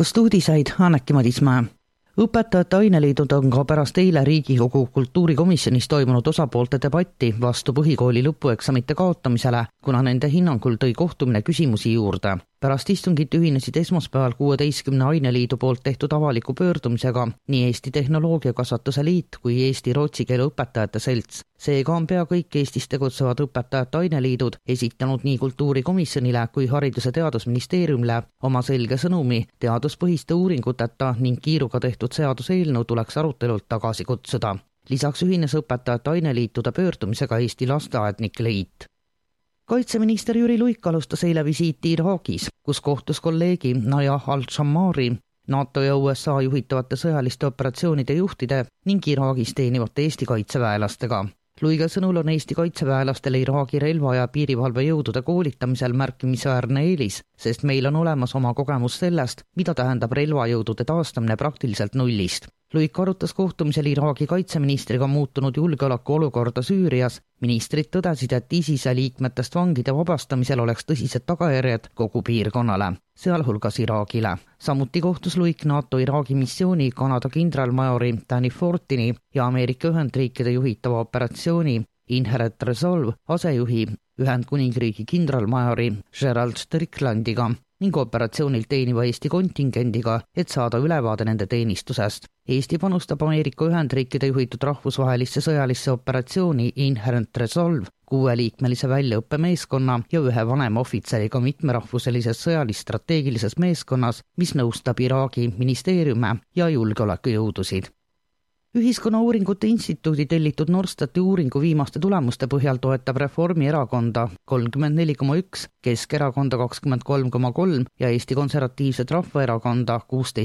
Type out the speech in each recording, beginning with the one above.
hommikust uudiseid Anneki Madismäe. Õpetajate aineliidud on ka pärast eile Riigikogu kultuurikomisjonis toimunud osapoolte debatti vastu põhikooli lõpueksamite kaotamisele, kuna nende hinnangul tõi kohtumine küsimusi juurde. Pärast istungit ühinesid esmaspäeval 16 aineliidu poolt tehtud avaliku pöördumisega nii Eesti Tehnoloogiakasvatuse Liit kui Eesti rootsi keele õpetajate selts. Seega on pea kõik Eestis tegutsevad õpetajate aineliidud esitanud nii kultuurikomisjonile kui Haridus- ja Teadusministeeriumile oma selge sõnumi teaduspõhiste uuringuteta ning kiiruga tehtud seaduseelnõu tuleks arutelult tagasi kutsuda. Lisaks ühines õpetajate aineliitude pöördumisega Eesti Lasteaednike Liit. Kaitseminister Jüri Luik alustas eile visiiti Iraagis, kus kohtus kolleegi Najah al-Shammari, NATO ja USA juhitavate sõjaliste operatsioonide juhtide ning Iraagis teenivate Eesti kaitseväelastega. Luiga sõnul on Eesti kaitseväelastele Iraagi relva- ja piirivalvejõudude koolitamisel märkimisväärne eelis, sest meil on olemas oma kogemus sellest, mida tähendab relvajõudude taastamine praktiliselt nullist. Luik arutas kohtumisel Iraagi kaitseministriga muutunud julgeolekuolukorda Süürias. Ministrid tõdesid, et ISISe liikmetest vangide vabastamisel oleks tõsised tagajärjed kogu piirkonnale, sealhulgas Iraagile. Samuti kohtus Luik NATO Iraagi missiooni Kanada kindralmajori Danny Fortini ja Ameerika Ühendriikide juhitava operatsiooni Inherent Resolve asejuhi Ühendkuningriigi kindralmajori Gerald Stricklandiga ning operatsioonilt teeniva Eesti kontingendiga, et saada ülevaade nende teenistusest. Eesti panustab Ameerika Ühendriikide juhitud rahvusvahelisse sõjalisse operatsiooni Inherent Resolve 6-liikmelise väljaõppemeeskonna ja 1 vanema ohvitseriga mitmerahvuselises sõjalis-strateegilises meeskonnas, mis nõustab Iraagi ministeeriume ja julgeolekujõudusid. Ühiskonnauuringute instituudi tellitud Norstati uuringu viimaste tulemuste põhjal toetab Reformierakonda 34,1%, Keskerakonda 23,3% ja Eesti Konservatiivset Rahvaerakonda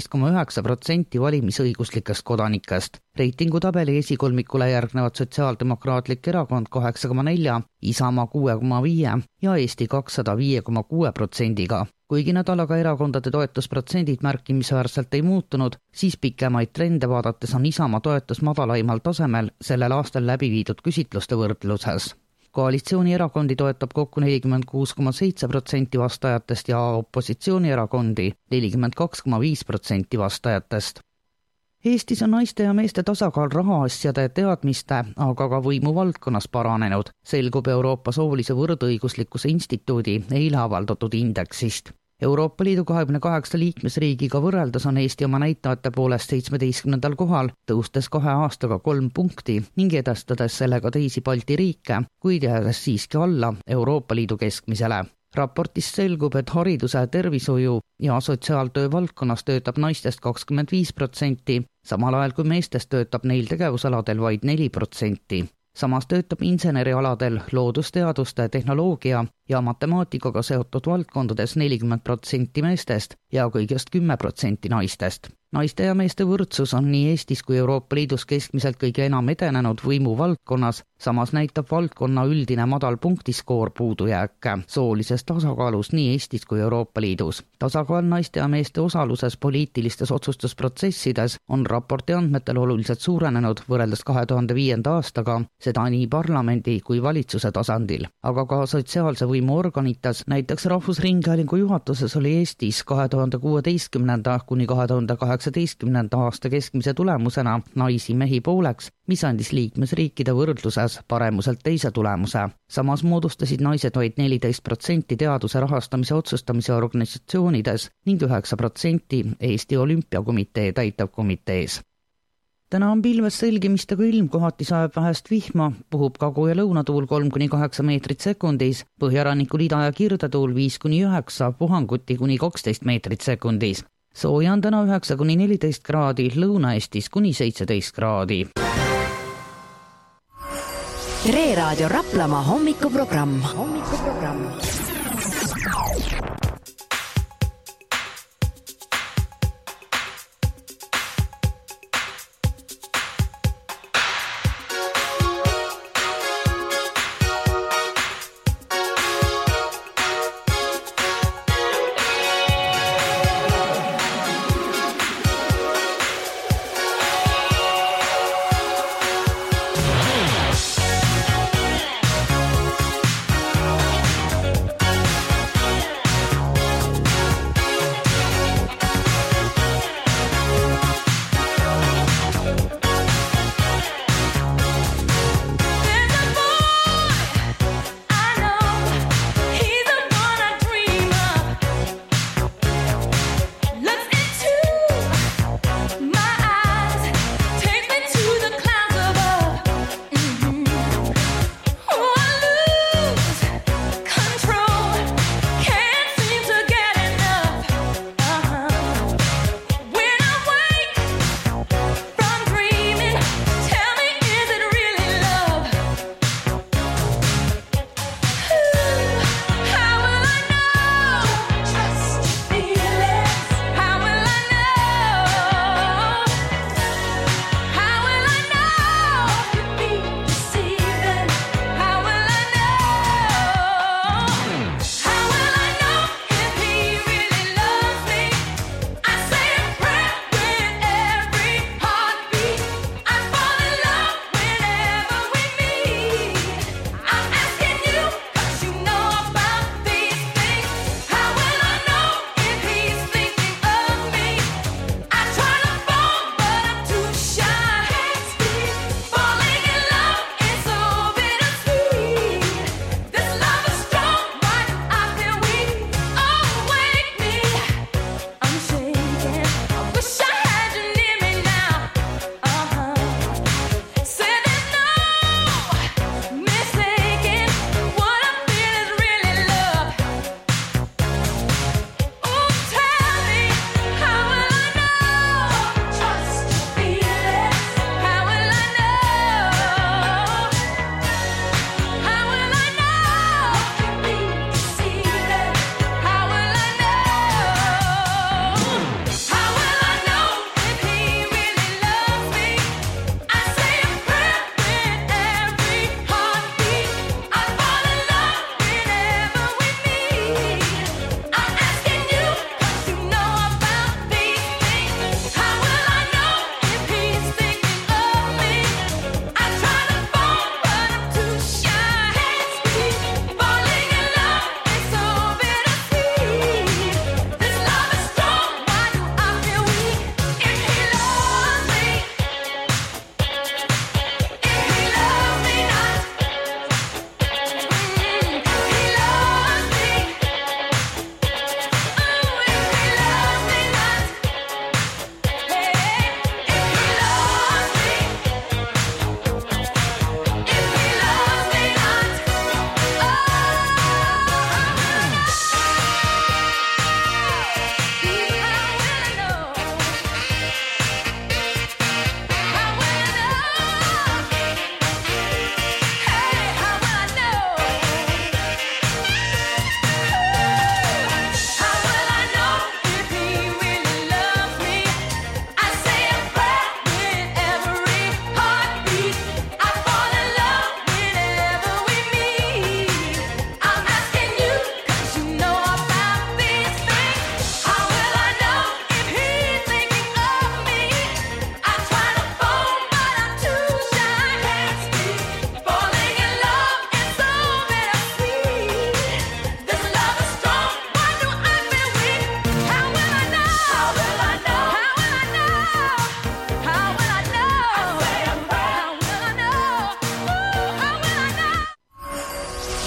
16,9% valimisõiguslikest kodanikest. Reitingutabeli esikolmikule järgnevad Sotsiaaldemokraatlik Erakond 8,4%, Isamaa 6,5% ja Eesti 200 5,6%. Kuigi nädalaga erakondade toetusprotsendid märkimisväärselt ei muutunud, siis pikemaid trende vaadates on Isamaa toetus madalaimal tasemel sellel aastal läbi viidud küsitluste võrdluses. Koalitsioonierakondi toetab kokku 46,7% vastajatest ja opositsioonierakondi 42,5% vastajatest. Eestis on naiste ja meeste tasakaal rahaasjade, teadmiste, aga ka võimu valdkonnas paranenud, selgub Euroopa Soolise Võrdõiguslikkuse Instituudi eile avaldatud indeksist. Euroopa Liidu 28 liikmesriigiga võrreldes on Eesti oma näitajate poolest 17. kohal, tõustes 2 aastaga 3 punkti ning edestades sellega teisi Balti riike, kuid jäädes siiski alla Euroopa Liidu keskmisele. Raportist selgub, et hariduse, tervishoiu ja sotsiaaltöö valdkonnas töötab naistest 25%, samal ajal kui meestest töötab neil tegevusaladel vaid 4%. Samas töötab insenerialadel, loodusteaduste, tehnoloogia ja matemaatikaga seotud valdkondades 40% meestest ja kõigest 10% naistest. Naiste ja meeste võrdsus on nii Eestis kui Euroopa Liidus keskmiselt kõige enam edenenud võimu valdkonnas, samas näitab valdkonna üldine madal punktiskoor puudujääke soolises tasakaalus nii Eestis kui Euroopa Liidus. Tasakaal naiste ja meeste osaluses poliitilistes otsustusprotsessides on raporti andmetel oluliselt suurenenud võrreldes 2005. aastaga, seda nii parlamendi kui valitsuse tasandil, aga ka sotsiaalse võimu organites, näiteks Rahvusringhäälingu juhatuses oli Eestis 2016. kuni 2018. aasta keskmise tulemusena naisi mehi pooleks, mis andis liikmesriikide võrdluses paremuselt teise tulemuse. Samas moodustasid naised vaid 14% teaduse rahastamise otsustamise organisatsioonides ning 9% Eesti Olümpiakomitee täitevkomitees. Täna on pilves selgimistega ilm, kohati sajab vähest vihma, puhub kagu- ja lõunatuul 3-8 meetrit sekundis, põhjarannikul ida- ja kirdetuul 5-9, puhanguti kuni 12 meetrit sekundis. Sooja on täna 9-14 kraadi, Lõuna-Eestis kuni 17 kraadi. Tre Raadio Raplamaa hommikuprogramm.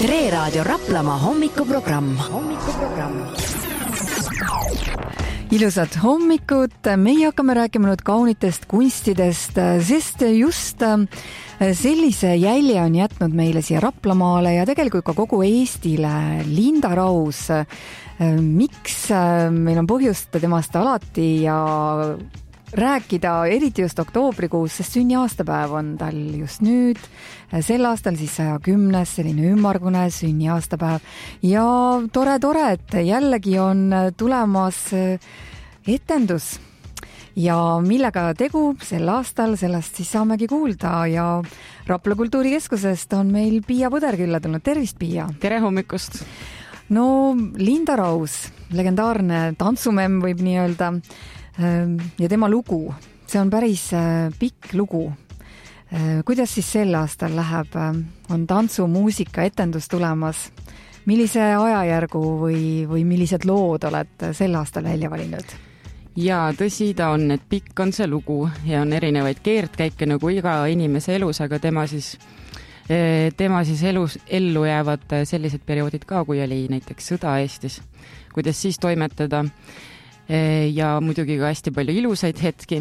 Tre Raadio Raplamaa hommikuprogramm. Ilusat hommikut, meie hakkame rääkima nüüd kaunitest kunstidest, sest just sellise jälje on jätnud meile siia Raplamaale ja tegelikult ka kogu Eestile Linda Raus. Miks meil on põhjust temast alati ja rääkida, eriti just oktoobrikuus, sest sünniaastapäev on tal just nüüd, sel aastal siis 110, selline ümmargune sünniaastapäev ja tore, et jällegi on tulemas etendus ja millega tegu sel aastal, sellest siis saamegi kuulda ja Rapla Kultuurikeskusest on meil Piia Põder külla tulnud. Tervist, Piia! Tere hommikust! No, Linda Raus, legendaarne tantsumemm võib nii öelda, ja tema lugu, see on päris pikk lugu. Kuidas siis sel aastal läheb? On tantsu, muusika, etendus tulemas. Millise ajajärgu või millised lood oled sel aastal välja valinud? Ja tõsi ta on, et pikk on see lugu ja on erinevaid keerdkäike nagu iga inimese elus, aga tema siis ellu jäävad sellised perioodid ka, kui oli näiteks sõda Eestis. Kuidas siis toimetada? Ja muidugi ka hästi palju ilusaid hetki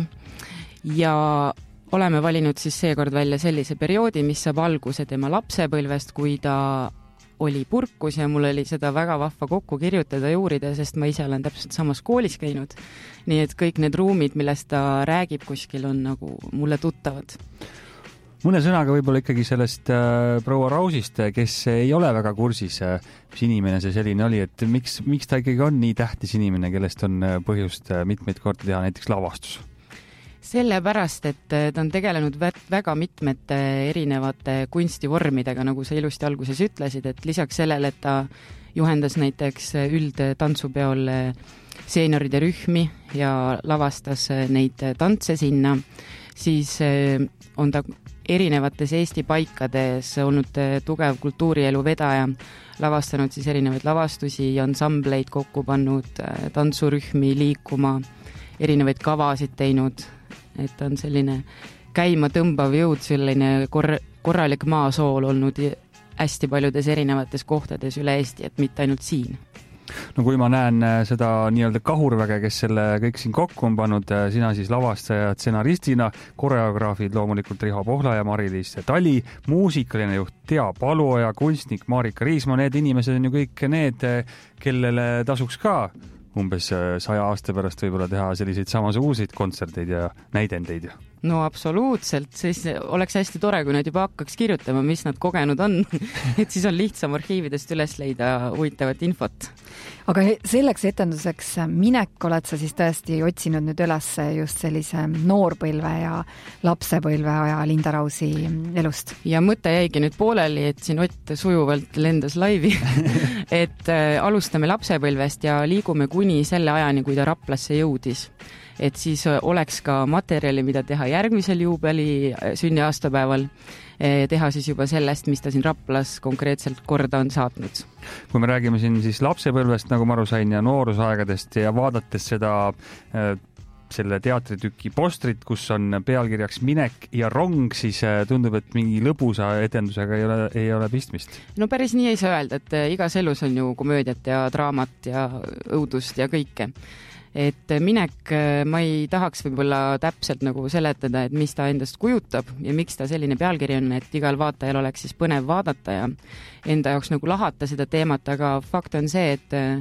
ja oleme valinud siis seekord välja sellise perioodi, mis saab alguse tema lapsepõlvest, kui ta oli purkus ja mul oli seda väga vahva kokku kirjutada ja uurida, sest ma ise olen täpselt samas koolis käinud. Nii et kõik need ruumid, millest ta räägib kuskil, on nagu mulle tuttavad. Mõne sõnaga võib-olla ikkagi sellest proua Rausist, kes ei ole väga kursis, mis inimene see selline oli, et miks ta ikkagi on nii tähtis inimene, kellest on põhjust mitmeid kordi teha näiteks lavastus? Sellepärast, et ta on tegelenud väga mitmete erinevate kunstivormidega, nagu sa ilusti alguses ütlesid, et lisaks sellele, et ta juhendas näiteks üldtantsupeol seenioride rühmi ja lavastas neid tantse sinna, siis on ta erinevates Eesti paikades olnud tugev kultuurielu vedaja, lavastanud siis erinevaid lavastusi ja ansambleid kokku pannud, tantsurühmi liikuma, erinevaid kavasid teinud, et on selline käima tõmbav jõud, selline korralik maasool olnud hästi paljudes erinevates kohtades üle Eesti, et mitte ainult siin. No kui ma näen seda nii-öelda kahurväge, kes selle kõik siin kokku on pannud, sina siis lavastaja, stsenaristina, koreograafid loomulikult Riho Pohla ja Mari-Liis Tali, muusikaline juht Tea Paluoja, kunstnik Marika Riismaa, need inimesed on ju kõik need, kellele tasuks ka umbes 100 aasta pärast võib-olla teha selliseid samasuguseid kontserteid ja näidendeid. No absoluutselt, siis oleks hästi tore, kui nad juba hakkaks kirjutama, mis nad kogenud on, et siis on lihtsam arhiividest üles leida huvitavat infot. Aga selleks etenduseks minek oled sa siis tõesti otsinud nüüd üles just sellise noorpõlve ja lapsepõlve aja Linda Rausi elust? Ja mõte jäigi nüüd pooleli, et siin Ott sujuvalt lendas laivi, et alustame lapsepõlvest ja liigume kuni selle ajani, kui ta Raplasse jõudis. Et siis oleks ka materjali, mida teha järgmisel juubeli sünniaastapäeval, teha siis juba sellest, mis ta siin Raplas konkreetselt korda on saatnud. Kui me räägime siin siis lapsepõlvest, nagu ma aru sain, ja noorusaegadest ja vaadates seda selle teatritüki postrit, kus on pealkirjaks minek ja rong, siis tundub, et mingi lõbusa etendusega ei ole pistmist. No päris nii ei saa öelda, et igas elus on ju komöödiat ja draamat ja õudust ja kõike. Et minek, ma ei tahaks võib-olla täpselt nagu seletada, et mis ta endast kujutab ja miks ta selline pealkiri on, et igal vaatajal oleks siis põnev vaadata ja enda jaoks nagu lahata seda teemat, aga fakt on see,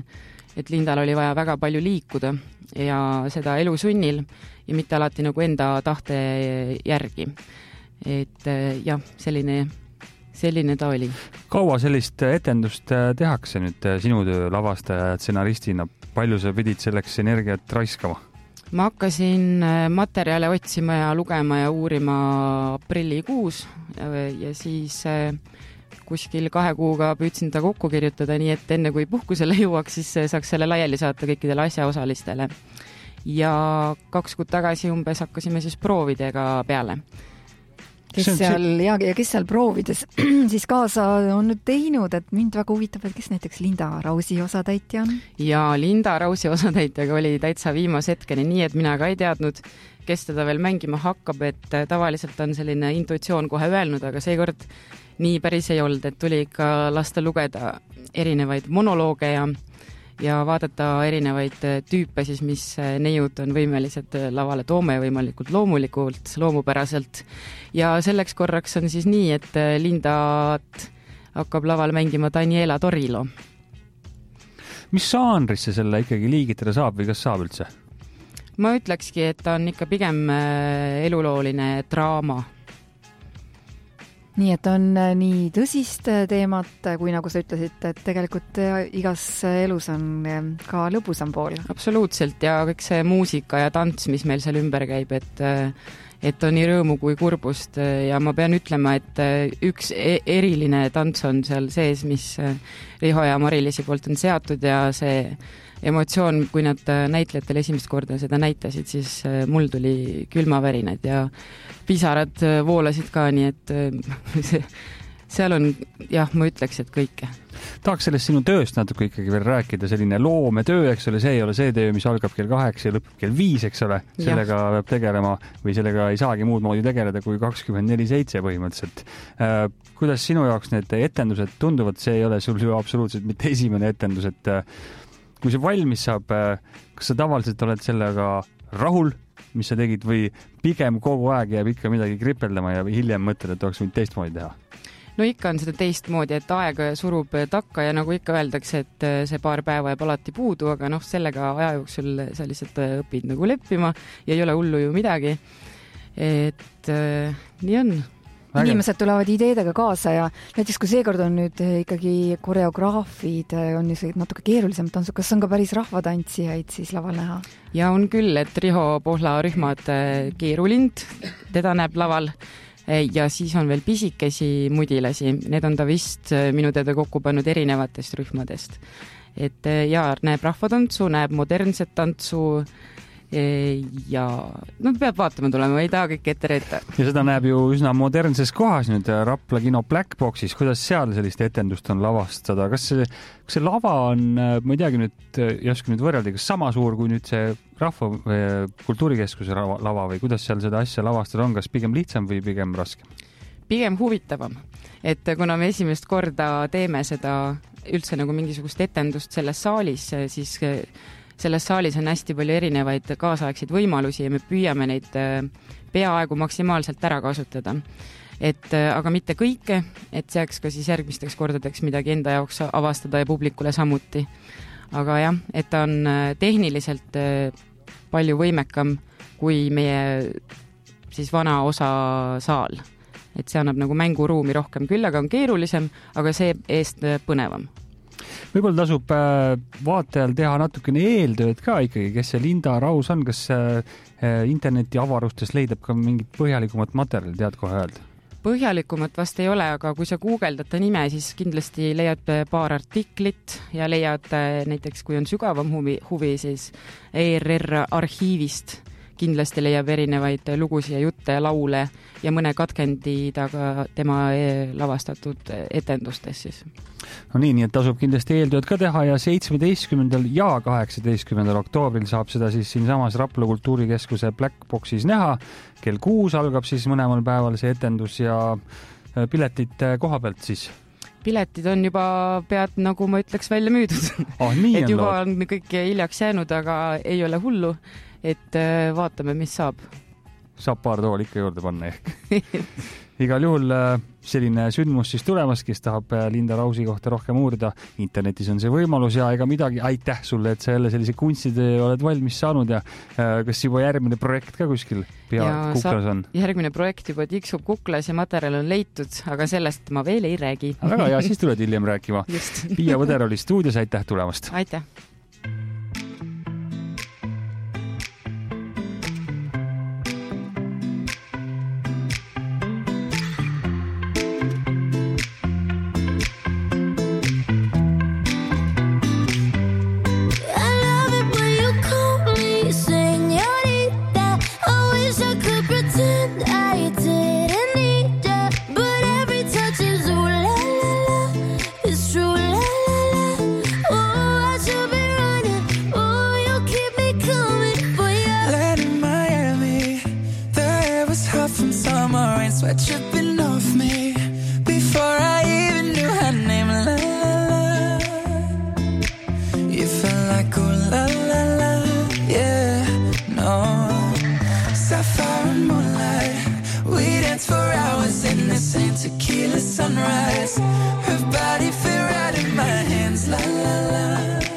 et Lindal oli vaja väga palju liikuda ja seda elusunnil ja mitte alati nagu enda tahte järgi. Et jah, selline ta oli. Kaua sellist etendust tehakse nüüd sinu töö lavastaja ja stsenaristina? Palju sa pidid selleks energiat raiskama? Ma hakkasin materjale otsima ja lugema ja uurima aprillikuus ja siis kuskil 2 kuuga püüdsin ta kokku kirjutada, nii et enne kui puhkusele jõuaks, siis saaks selle laiali saata kõikidele asjaosalistele. Ja 2 kuud tagasi umbes hakkasime siis proovidega peale. kes seal proovides siis kaasa on nüüd teinud, et mind väga huvitab, et kes näiteks Linda Rausi osatäitja on? Ja Linda Rausi osatäitjaga oli täitsa viimase hetkeni nii, et mina ka ei teadnud, kes teda veel mängima hakkab, et tavaliselt on selline intuitsioon kohe öelnud, aga seekord nii päris ei olnud, et tuli ikka lasta lugeda erinevaid monolooge ja vaadata erinevaid tüüpe siis, mis neiud on võimelised lavale toome võimalikult loomulikult, loomupäraselt. Ja selleks korraks on siis nii, et Lindat hakkab laval mängima Daniela Torilo. Mis žanrisse selle ikkagi liigitada saab või kas saab üldse? Ma ütlekski, et ta on ikka pigem elulooline draama. Nii et on nii tõsist teemat, kui nagu sa ütlesid, et tegelikult igas elus on ka lõbusam pool. Absoluutselt ja kõik see muusika ja tants, mis meil seal ümber käib, et on nii rõõmu kui kurbust ja ma pean ütlema, et üks eriline tants on seal sees, mis Riho ja Mari-Liisi poolt on seatud ja see emotsioon, kui nad näitlejatel esimest korda seda näitasid, siis mul tuli külmavärinad ja pisarad voolasid ka, nii et seal on, jah, ma ütleks, et kõike. Tahaks sellest sinu tööst natuke ikkagi veel rääkida, selline loometöö, eks ole, see ei ole see töö, mis algab kell 8 ja lõpeb kell 5, eks ole, sellega peab tegelema või sellega ei saagi muud moodi tegeleda kui 24/7 põhimõtteliselt. Kuidas sinu jaoks need etendused tunduvad, see ei ole sul ju absoluutselt mitte esimene etendus, et kui see valmis saab, kas sa tavaliselt oled sellega rahul, mis sa tegid või pigem kogu aeg jääb ikka midagi kripeldama ja hiljem mõtled, et oleks võinud teistmoodi teha? No ikka on seda teistmoodi, et aeg surub takka ja nagu ikka öeldakse, et see paar päeva jääb alati puudu, aga sellega aja jooksul sa lihtsalt õpid nagu leppima ja ei ole hullu ju midagi. Et nii on. Inimesed tulevad ideedega kaasa ja näiteks kui seekord on nüüd ikkagi koreograafid on natuke keerulisem tantsu, kas on ka päris rahvatantsijaid siis laval näha? Ja on küll, et Riho Pohla rühmad Keerulind, teda näeb laval ja siis on veel pisikesi mudilasi, need on ta vist minu teada kokku pannud erinevatest rühmadest. Et näeb rahvatantsu, näeb modernset tantsu ja peab vaatama tulema, ei taha kõik ette reeta. Ja seda näeb ju üsna modernses kohas nüüd Rapla kino Black Boxis, kuidas seal sellist etendust on lavastada, kas see lava on, ma ei teagi nüüd, ei oska nüüd võrrelda, kas sama suur kui nüüd see Rahva Kultuurikeskuse lava või kuidas seal seda asja lavastada on, kas pigem lihtsam või pigem raske? Pigem huvitavam, et kuna me esimest korda teeme seda üldse nagu mingisugust etendust selles saalis, siis selles saalis on hästi palju erinevaid kaasaegseid võimalusi ja me püüame neid peaaegu maksimaalselt ära kasutada. Aga mitte kõike, et seaks ka siis järgmisteks kordadeks midagi enda jaoks avastada ja publikule samuti. Aga jah, et ta on tehniliselt palju võimekam kui meie siis vana osa saal. Et see annab nagu mänguruumi rohkem, küll aga on keerulisem, aga see eest põnevam. Võib-olla tasub vaatajal teha natukene eeltööd ka ikkagi, kes see Linda Raus on, kas interneti avarustes leidab ka mingit põhjalikumat materjali, tead kohe öelda? Põhjalikumat vast ei ole, aga kui sa guugeldad ta nime, siis kindlasti leiad paar artiklit ja leiad näiteks, kui on sügavam huvi siis ERR arhiivist kindlasti leiab erinevaid lugusid ja jutte ja laule ja mõne katkendi taga tema lavastatud etendustes siis. No nii, et tasub kindlasti eeltööd ka teha ja 17. ja 18. oktoobril saab seda siis siinsamas Rapla Kultuurikeskuse Black Boxis näha. Kell 6 algab siis mõlemal päeval see etendus ja piletid koha pealt siis. Piletid on juba pead, nagu ma ütleks, välja müüdud. Et juba on kõik hiljaks jäänud, aga ei ole hullu. Et vaatame, mis saab. Saab paar tool ikka juurde panna ehk. Igal juhul selline sündmus siis tulemas, kes tahab Linda Rausi kohta rohkem uurida. Internetis on see võimalus ja ega midagi. Aitäh sulle, et sa jälle sellise kunstide oled valmis saanud ja kas juba järgmine projekt ka kuskil kuklas on? Järgmine projekt juba tiksub kuklas ja materjal on leitud, aga sellest ma veel ei räägi. Väga hea, siis tuled hiljem rääkima. Piia Võder oli stuudios, aitäh tulemast! Aitäh! I wish I could pretend I didn't need sunrise. Her body fit right in my hands. La la la.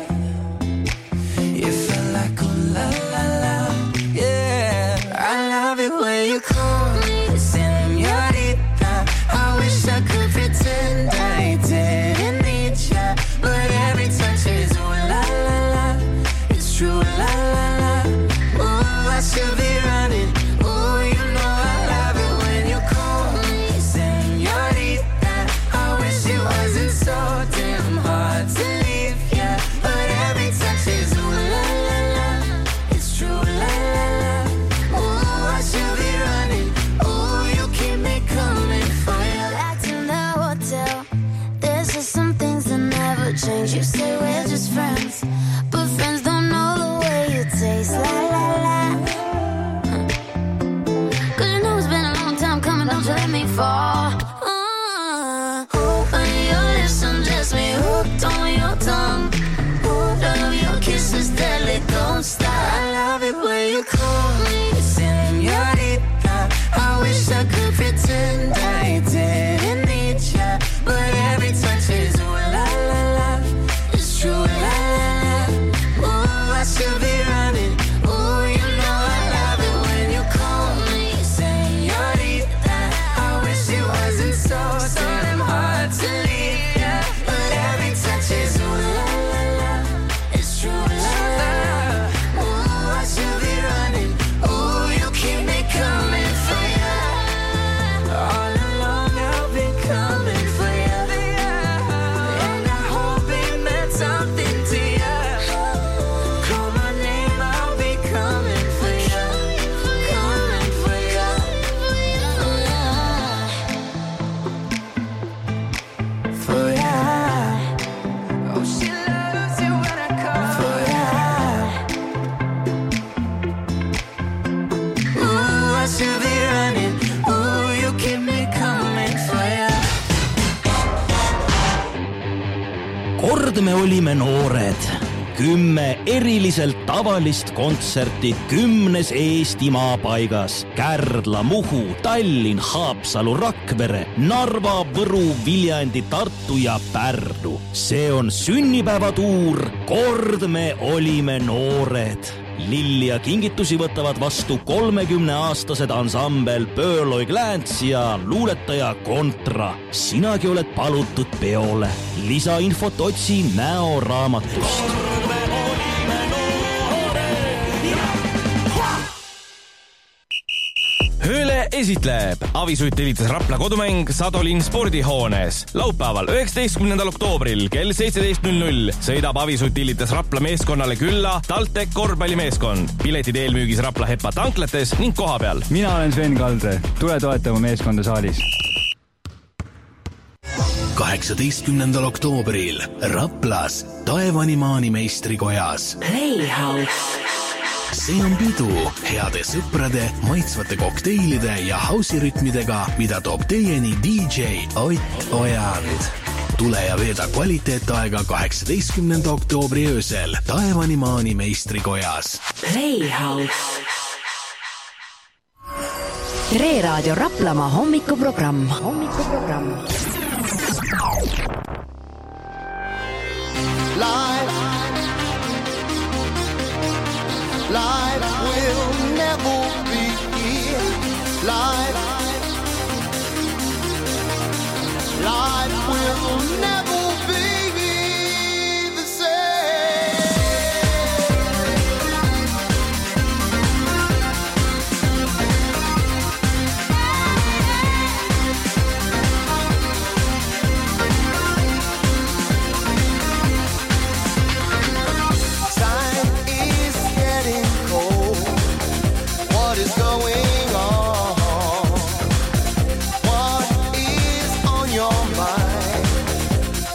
It felt like oh la la la. Yeah, I love it when you call me señorita. I wish I could pretend I didn't need ya, but every touch is ooh la la la. It's true la la la. Ooh, I should be running. Ooh, you know I love it when you call me señorita. I wish it wasn't so damn hard to leave ya, but every touch is ooh la la la. It's true la la la. Ooh, I should be running. Ooh, you keep me coming for you. Back in the hotel, there's just some things that never change. You say we're just friends, but friends don't know the way you taste. La la la. Cause you know it's been a long time coming, don't you let me fall. Open your lips and just me hooked on your tongue. Love your kisses deadly, don't stop. I love it when you call me señorita. I wish I could pretend I didn't need ya, but every touch is ooh la la la. It's true la la la. Ooh, I should be running. Ooh, you know I love it when you call me señorita. I wish it wasn't so damn hard to leave ya, but every touch is ooh la la la. It's true la la la. Ooh, I should be running. Ooh, you keep me coming for ya. All along I've been coming for ya, and I hope it meant something to ya. Call my name, I'll be coming for ya, coming for ya. For ya. Oh, she loves you when I call for ya. Ooh, I should be running. Ooh, you keep me coming for ya. Kord me olime noored. 10 eriliselt tavalist kontserti 10 Eesti maapaigas. Kärdla, Muhu, Tallinn, Haapsalu, Rakvere, Narva, Võru, Viljandi, Tartu ja Pärnu. See on sünnipäevatuur Kord me olime noored. Lilli ja kingitusi võtavad vastu 30-aastased ansambel Pööloi Glänts ja luuletaja Kontra. Sinagi oled palutud peole. Lisainfot otsi näoraamatust. Hööle esitleb Avisuit telitas Rapla kodumäng Sadolin spordihoones. Laupäeval 19. oktoobril kell 17.00 sõidab Avisuit telitas Rapla meeskonnale külla TalTech korvpallimeeskond. Piletid eelmüügis Rapla Hepa tanklates ning kohapeal. Mina olen Sven Kaldre. Tule toeta mu meeskonda saalis. 18. oktoobril Raplas Taevanimaani meistrikojas Playhouse. See on pidu heade sõprade, maitsvate kokteilide ja hausirütmidega, mida toob teieni DJ Ott Ojand. Tule ja veeda kvaliteetaega 18. oktoobri öösel Taevanimaani meistrikojas. Playhouse. Tre Raadio Raplamaa hommikuprogramm. Life will never be life will never be the same. Time is getting cold. What is going on? What is on your mind?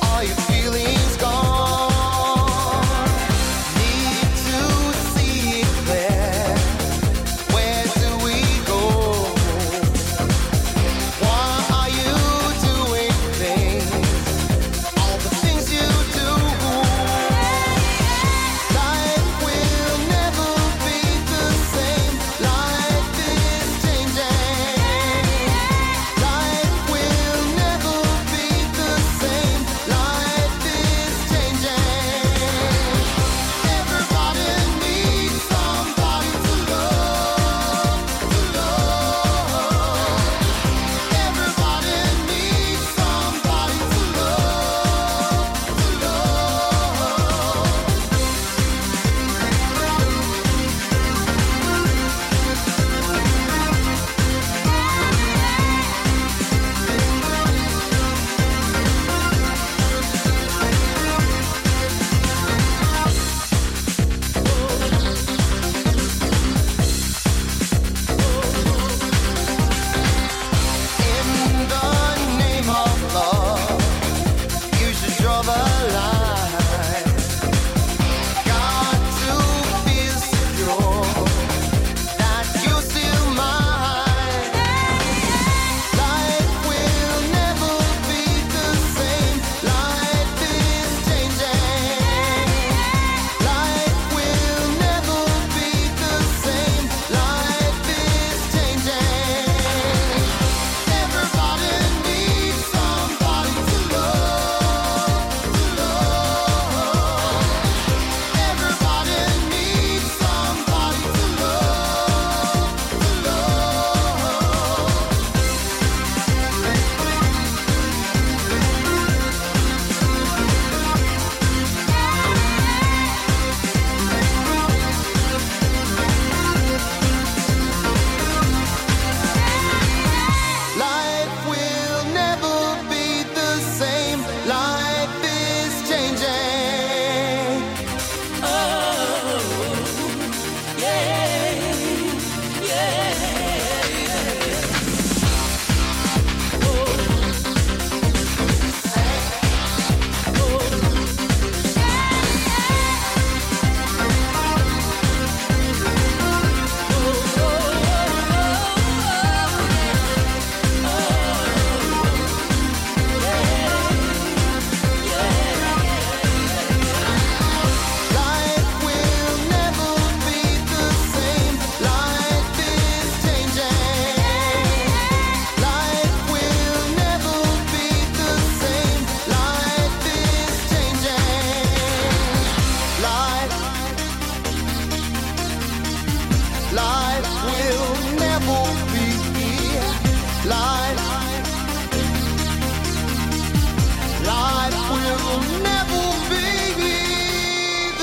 will never be the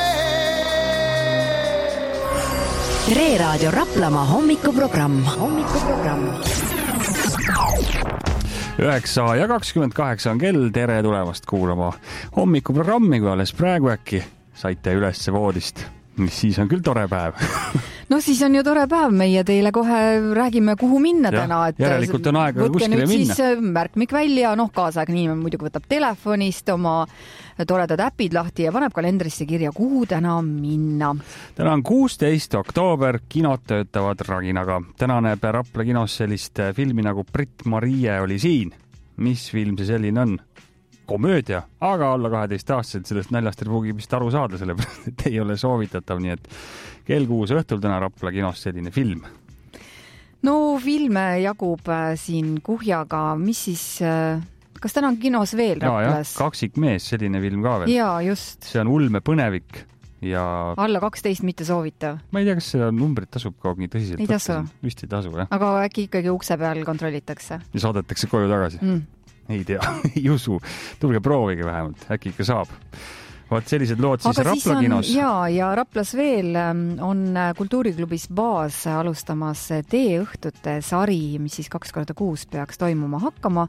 same. Tre Raadio Raplamaa hommikuprogramm. 9:28 on kell, tere tulemast kuulama hommikuprogrammi, kui alles praegu äkki saite ülesse voodist, mis siis on küll tore päev. No siis on ju tore päev, meie teile kohe räägime, kuhu minna täna. Järelikult on aega kuskile minna. Võtke nüüd siis märkmik välja, kaasaeg inimene muidugi võtab telefonist oma toredad äpid lahti ja paneb kalendrisse kirja, kuhu täna minna. Täna on 16. oktoober, kinod töötavad raginaga. Täna näeb Rapla kinos sellist filmi nagu Britt Marie oli siin. Mis film see selline on? Komöödia, aga alla 12-aastased sellest naljast ei pruugi vist aru saada, sellepärast et ei ole soovitatav, nii et kell 6 õhtul täna Rapla kinos selline film. No filme jagub siin kuhjaga, mis siis, kas täna on kinos veel Raplas? Kaksikmees, selline film ka veel. Jaa, just. See on ulme põnevik ja... Alla 12 mitte soovitav. Ma ei tea, kas see numbrit tasub kaug nii tõsiselt. Ei tasu. Vist ei tasu, jah. Aga äkki ikkagi ukse peal kontrollitakse. Ja saadetakse koju tagasi. Ei tea, ei usu. Tulge proovige vähemalt, äkki ikka saab. Vaat sellised lood siis Rapla kinos. Ja Raplas veel on kultuuriklubis Baas alustamas teeõhtute sari, mis siis 2x6 peaks toimuma hakkama.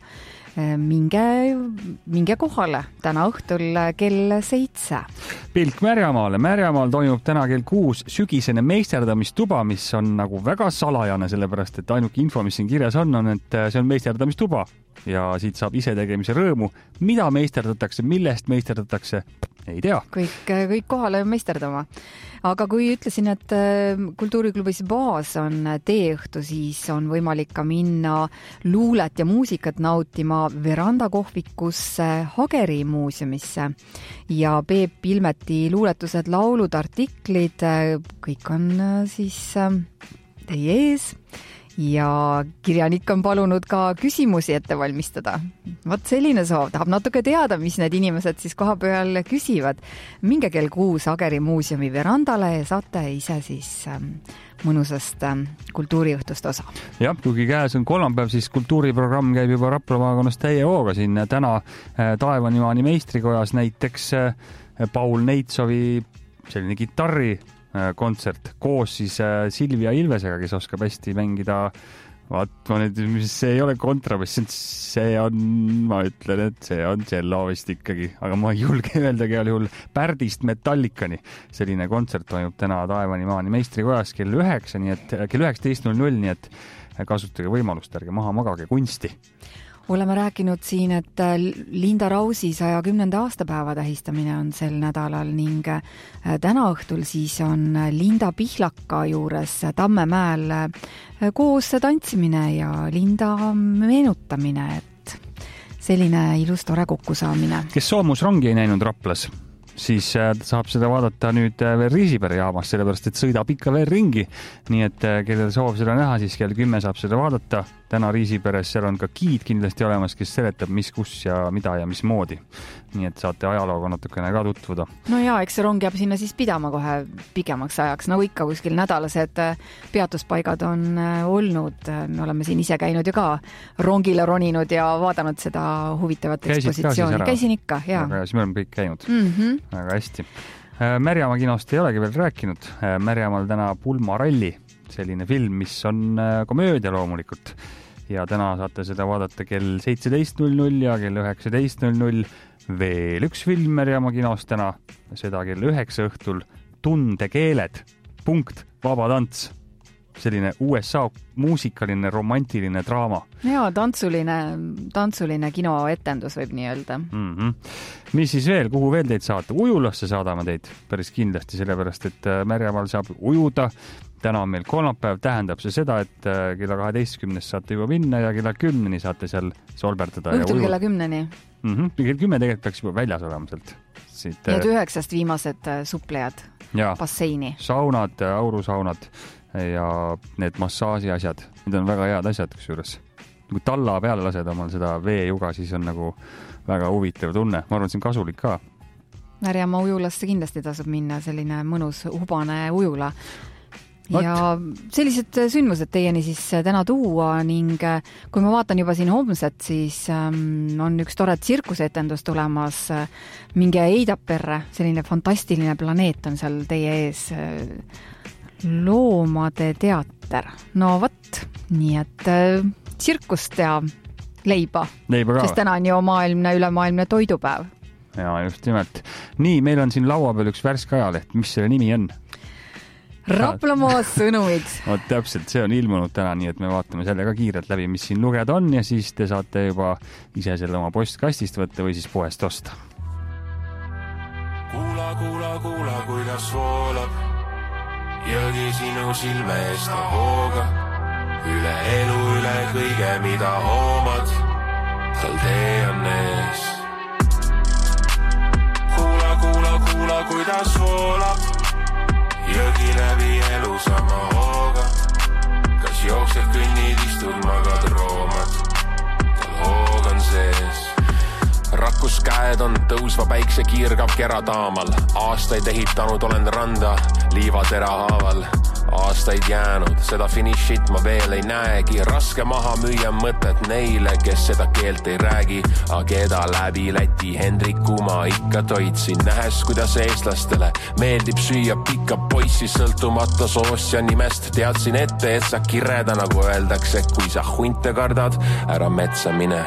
Minge kohale täna õhtul kell 7. Pilk Märjamaale. Märjamaal toimub täna kell 6 sügisene meisterdamistuba, mis on nagu väga salajane, sellepärast et ainuke info, mis siin kirjas on, et see on meisterdamistuba ja siit saab ise tegemise rõõmu. Mida meisterdatakse, millest meisterdatakse, ei tea. Kõik kohale meisterdama. Aga kui ütlesin, et kultuuriklubis Baas on teeõhtu, siis on võimalik ka minna luulet ja muusikat nautima verandakohvikusse Hageri muuseumisse. Ja Peep Ilmeti luuletused, laulud, artiklid, kõik on siis teie ees. Ja kirjanik on palunud ka küsimusi ette valmistada. Vot selline soov, tahab natuke teada, mis need inimesed siis koha peal küsivad. Minge kell 6 Ageri muuseumi verandale ja saate ise siis mõnusast kultuuriõhtust osa. Jah, kuigi käes on kolmapäev, siis kultuuriprogramm käib juba Rapla maakonnas täie hooga siin. Täna Taevanimaani meistrikojas näiteks Paul Neitsovi selline gitarri kontsert koos siis Silvia Ilvesega, kes oskab hästi mängida. Vaat ma nüüd, see ei ole kontrabass, ma ütlen, et see on cello vist ikkagi, aga ma ei julge öeldagi juhul Pärdist Metallicani. Selline kontsert toimub täna Taevanimaani meistrikojas kell 9, nii et kell 19.00, nii et kasutage võimalust, ärge maha magage kunsti. Oleme rääkinud siin, et Linda Rausi 110. aastapäeva tähistamine on sel nädalal ning täna õhtul siis on Linda Pihlaka juures Tammemäel koos tantsimine ja Linda meenutamine, et selline ilus tore kokkusaamine. Kes soomusrongi ei näinud Raplas, siis saab seda vaadata nüüd veel Riisipere jaamas, sellepärast et sõidab ikka veel ringi. Nii et kellel soov seda näha, siis kell 10 saab seda vaadata. Täna Riisiperes seal on ka giid kindlasti olemas, kes seletab, mis, kus ja mida ja mis moodi. Nii et saate ajalooga natukene ka tutvuda. No jaa, eks see rong jääb sinna siis pidama kohe pikemaks ajaks, nagu ikka kuskil nädalased peatuspaigad on olnud. Me oleme siin ise käinud ju ka rongile roninud ja vaadanud seda huvitavat ekspositsiooni. Käisin ikka, jaa. Aga siis me oleme kõik käinud. Väga hästi. Märjamaa kinost ei olegi veel rääkinud. Märjamaal täna Pulmaralli, selline film, mis on komöödia loomulikult. Ja täna saate seda vaadata kell 17.00 ja kell 19.00. Veel üks film Märjamaa kinos täna, seda kell 9 õhtul. Tundekeeled, vabadants. Selline USA muusikaline, romantiline draama. Jaa, tantsuline kinoetendus võib nii öelda. Mis siis veel, kuhu veel teid saata? Ujulasse saadame teid päris kindlasti, sellepärast et Märjamaal saab ujuda. Täna on meil kolmapäev, tähendab see seda, et kella 12 saate juba minna ja kella 10 saate seal solbertada. Õhtul kella 10-ni? Kell 10 tegelikult peaks juba väljas olema sealt. Ja 9 viimased suplejad basseini. Saunad, aurusaunad ja need massaaži asjad. Need on väga head asjad, kusjuures. Kui talla peale lased omal seda veejuga, siis on nagu väga huvitav tunne. Ma arvan, et see on kasulik ka. Märjamaa ujulasse kindlasti tasub minna, selline mõnus hubane ujula. ja sellised sündmused teieni siis täna tuua ning kui ma vaatan juba siin homset, siis on üks tore tsirkuseetendus tulemas. Minge Eidaperre, selline fantastiline planeet on seal teie ees. Loomade teater. No võt, nii et tsirkust ja leiba ka. Sest täna on ju ülemaailmne toidupäev. Ja just nimelt. Nii, meil on siin laua peal üks värske ajaleht. Mis selle nimi on? Raplamaa sõnumid. Täpselt, see on ilmunud täna, nii et me vaatame selle ka kiirelt läbi, mis siin lugeda on ja siis te saate juba ise selle oma postkastist võtta või siis poest osta. Kuula, kuidas voolab jõgi sinu silme eest ja hooga üle elu, üle kõige, mida hoomad, tal tee on ees. Kuula, kuidas voolab jõgi läbi elu sama hooga. Kas jooksed, kõnnid, istud, magad, roomad, tal hoog on sees. Rakkus käed on tõusva päikse kiirgav kerataamal. Aastaid ehitanud olen randa liivatera haaval. Aastaid jäänud, seda finišit ma veel ei näegi. Raske maha müüa mõtet neile, kes seda keelt ei räägi. Ageda läbi Läti Hendriku ma ikka toitsin. Nähes, kuidas eestlastele meeldib süüa pikka poissi sõltumata soost ja nimest. Teadsin ette, et sa kireda nagu öeldakse. Kui sa hunte kardad, ära metsa mine.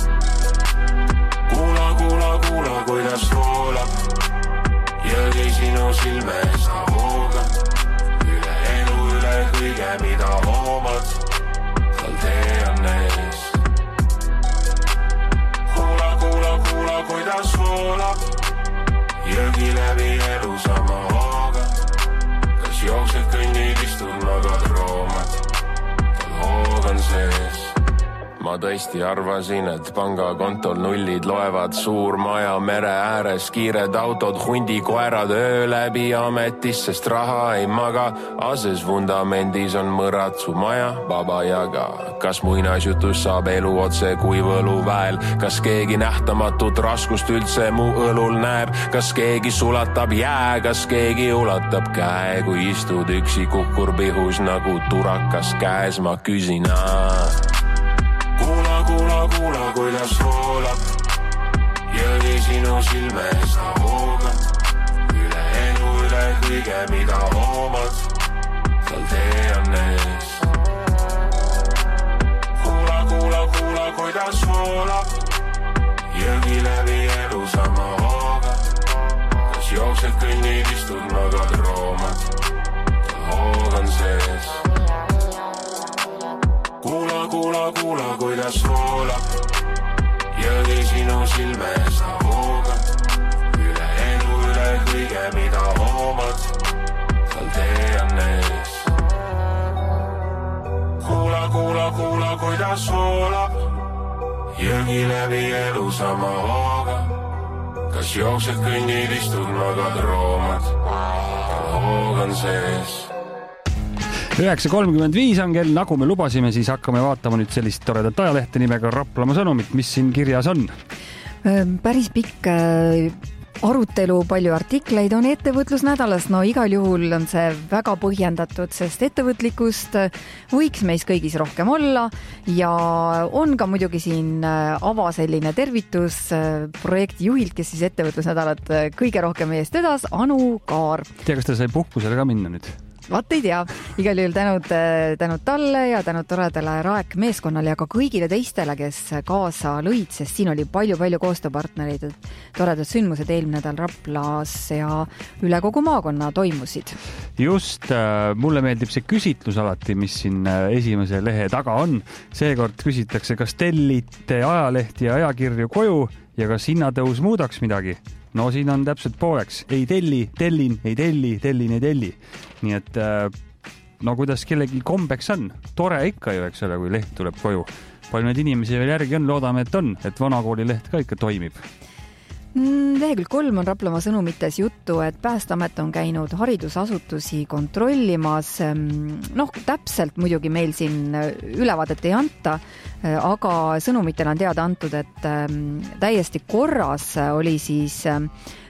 Kuula, kuidas voolab jõgi sinu silme eest hooga üle elu, üle kõige, mida hoomad, tal tee on ees. Kuula, kuidas voolab jõgi läbi elu sama hooga. Kas jooksed, kõnnid, istud, magad, roomad, tal hoog on sees. Ma tõesti arvasin, et pangakontol nullid loevad. Suur maja mere ääres, kiired autod, hundi koerad öö läbi ametis, sest raha ei maga. Ases vundamendis on mõrad su maja, baba jaga. Kas muinasjutus saab elu otse kui võluväel? Kas keegi nähtamatut raskust üldse mu õlul näeb? Kas keegi sulatab jää? Kas keegi ulatab käe? Kui istud üksi kukur pihus nagu turakas käes, ma küsin Kuula, kuidas voolab jõgi sinu silme eest hooga üle elu, üle kõige, mida hoomad, tal tee on ees. Kuula, kuidas voolab jõgi läbi elu sama hooga. Kas jooksed, kõnnid, istud, magad, roomad, tal hoog on sees. Kuula, kuidas voolab jõgi sinu silme eest hooga üle elu, üle kõige, mida hoomad, tal tee on ees. Kuula, kuidas voolab jõgi läbi elu sama hooga. Kas jooksed, kõnnid, istud, magad, roomad, tal hoog on sees. 9.35 on kell, nagu me lubasime, siis hakkame vaatama nüüd sellist toredat ajalehte nimega Raplamaa sõnumit, mis siin kirjas on. Päris pikk arutelu, palju artikleid on ettevõtlusnädalas. No igal juhul on see väga põhjendatud, sest ettevõtlikust võiks meis kõigis rohkem olla ja on ka muidugi siin selline tervitus projekti juhilt, kes siis ettevõtlusnädalat kõige rohkem eest vedas, Anu Kaar. Tea, kas ta sai puhkusele ka minna nüüd? Vaat ei tea, igal juhul tänud talle ja tänud toredale Raek meeskonnale ja ka kõigile teistele, kes kaasa lõid, sest siin oli palju koostööpartnereid, toredad sündmused eelmine nädal Raplas ja üle kogu maakonna toimusid. Just, mulle meeldib see küsitlus alati, mis siin esimese lehe taga on. Seekord küsitakse, kas tellite ajalehti ja ajakirju koju ja kas hinnatõus muudaks midagi? No siin on täpselt pooleks. Ei telli, tellin, ei telli, tellin, ei telli. Nii et no kuidas kellegi kombeks on. Tore ikka ju, eks ole, kui leht tuleb koju. Palju neid inimesi veel järgi on, loodame, et on, et vanakooli leht ka ikka toimib. Lehekülg 3 on Raplamaa sõnumites juttu, et Päästeamet on käinud haridusasutusi kontrollimas. Täpselt muidugi meil siin ülevaadet ei anta, aga sõnumitel on teada antud, et täiesti korras oli siis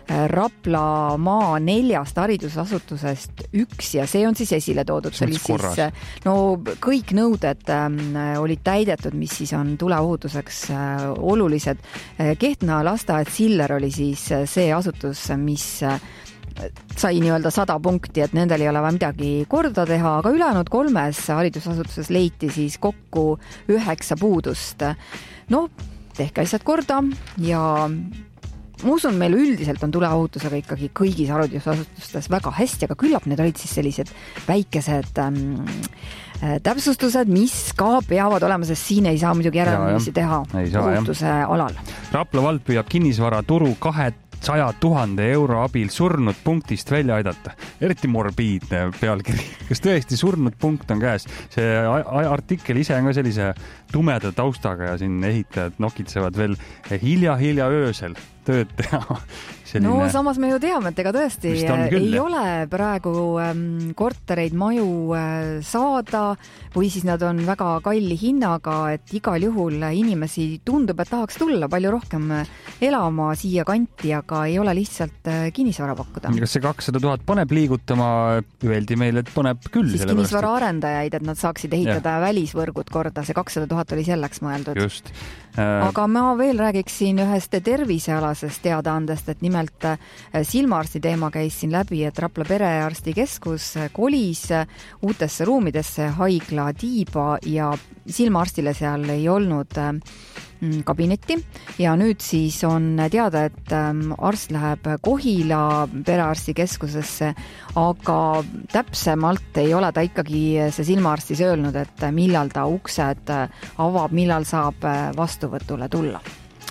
Raplamaa 4 haridusasutusest 1 ja see on siis esile toodud. See oli siis, no kõik nõuded olid täidetud, mis siis on tuleohutuseks olulised. Kehtna lasteaed Siller oli siis see asutus, mis sai nii-öelda 100 punkti, et nendel ei ole vaja midagi korda teha, aga ülejäänud 3 haridusasutuses leiti siis kokku 9 puudust. No, tehke asjad korda ja ma usun, meil üldiselt on tuleohutusega ikkagi kõigis haridusasutustes väga hästi, aga küllap need olid siis sellised väikesed täpsustused, mis ka peavad olema, sest siin ei saa muidugi järelevalvisi teha ohutuse alal. Rapla vald püüab kinnisvara turu 200,000 euro abil surnud punktist välja aidata. Eriti morbiidne pealkiri. Kas tõesti surnud punkt on käes? See artikkel ise on ka sellise tumeda taustaga ja siin ehitajad nokitsevad veel hilja öösel tööd teha. Selline... No samas me ju teame, et ega tõesti ei ole praegu kortereid, maju saada või siis nad on väga kalli hinnaga, et igal juhul inimesi tundub, et tahaks tulla palju rohkem elama siia kanti, aga ei ole lihtsalt kinnisvara pakkuda. Kas see 200,000 paneb liigutama? Öeldi meile, et paneb küll. Siis kinnisvara arendajaid, et nad saaksid ehitada välisvõrgud korda. See 200,000 oli selleks mõeldud. Just. Aga ma veel räägiksin ühest tervisealasest teadaandest, et nimelt silmaarsti teema käis siin läbi, et Rapla perearstikeskus kolis uutesse ruumidesse haigla tiiba ja silmaarstile seal ei olnud kabinetti ja nüüd siis on teada, et arst läheb Kohila perearstikeskusesse, aga täpsemalt ei ole ta ikkagi see silmaarstis öelnud, et millal ta uksed avab, millal saab vastuvõtule tulla.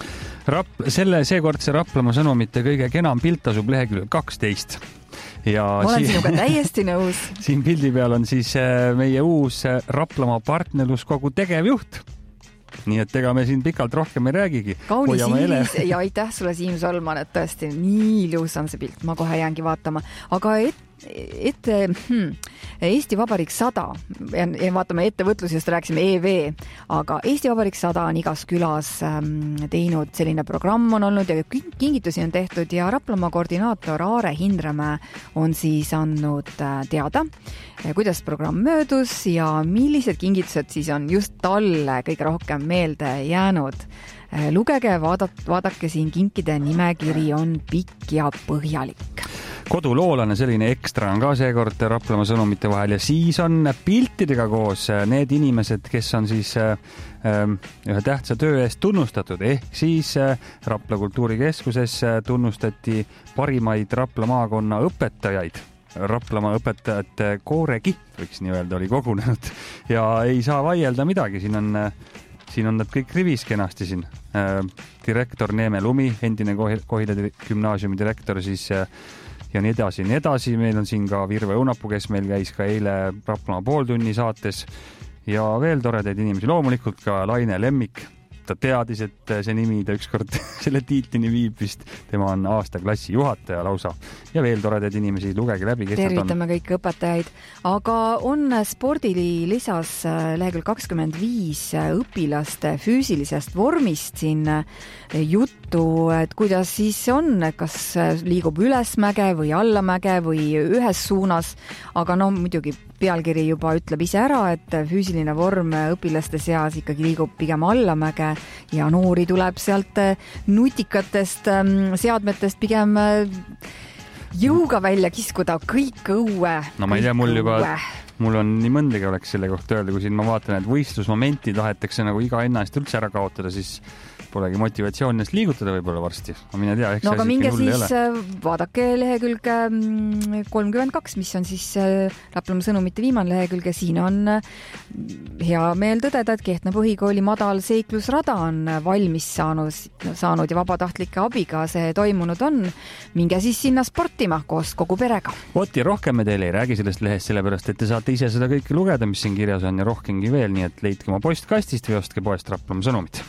Seekordse Raplamaa sõnumite kõige kenam pilt asub leheküljel 12. Ja ma olen sinuga täiesti nõus. Siin pildi peal on siis meie uus Raplamaa partnerluskogu tegevjuht. Nii et ega me siin pikalt rohkem ei räägigi. Kaunis ja aitäh sulle, Siim Solman, et tõesti nii ilus on see pilt. Ma kohe jäängi vaatama. Aga Eesti Vabariik 100 ja vaatame ettevõtlusest, rääksime EV, aga Eesti Vabariik 100 on igas külas teinud, selline programm on olnud ja kingitusi on tehtud ja Raplamaa koordinaator Aare Hindremäe on siis andnud teada, kuidas programm möödus ja millised kingitused siis on just talle kõige rohkem meelde jäänud. Lugege, vaadake siin, kinkide nimekiri on pikk ja põhjalik. Koduloolane, selline ekstra on ka seekord Raplamaa sõnumite vahel ja siis on piltidega koos need inimesed, kes on siis ühe tähtsa töö eest tunnustatud, ehk siis Rapla kultuurikeskuses tunnustati parimaid Rapla maakonna õpetajaid. Raplamaa õpetajate koorekiht, võiks nii öelda, oli kogunenud ja ei saa vaielda midagi, siin on nad kõik rivis kenasti siin. Direktor Neeme Lumi, endine Kohila gümnaasiumi direktor siis ja nii edasi. Meil on siin ka Virve Õunapuu, kes meil käis ka eile Raplamaa pooltunni saates ja veel toredaid inimesi. Loomulikult ka Laine Lemmik. Ta teadis, et see nimi ta ükskord selle tiitlini viib vist. Tema on aastaklassi juhataja lausa. Ja veel toredaid inimesi, lugege läbi, kes tervitame kõik õpetajaid. Aga on spordili lisas lehekülg 25 õpilaste füüsilisest vormist siin juttu, et kuidas siis on, kas liigub ülesmäge või allamäge või ühes suunas, aga no muidugi pealkiri juba ütleb ise ära, et füüsiline vorm õpilaste seas ikkagi liigub pigem allamäge ja noori tuleb sealt nutikatest seadmetest pigem jõuga välja kiskuda kõik õue. No ma ei tea, mul on nii mõndagi oleks selle kohta öelda, kui siin ma vaatan, et võistlusmomenti tahetakse nagu iga hinna eest üldse ära kaotada, siis polegi motivatsioonist liigutada võib-olla varsti. Ma mine tea, no aga minge siis vaadake lehekülge 32, mis on siis Raplamaa sõnumite viimane lehekülge. Siin on hea meel tõdeda, et Kehtna põhikooli madal seiklusrada on valmis saanud ja vabatahtlike abiga see toimunud on. Minge siis sinna sportima koos kogu perega. Ja rohkem me teile ei räägi sellest lehest, sellepärast, et te saate ise seda kõike lugeda, mis siin kirjas on ja rohkemgi veel, nii et leidke oma postkastist või ostke poest Raplamaa sõnumit.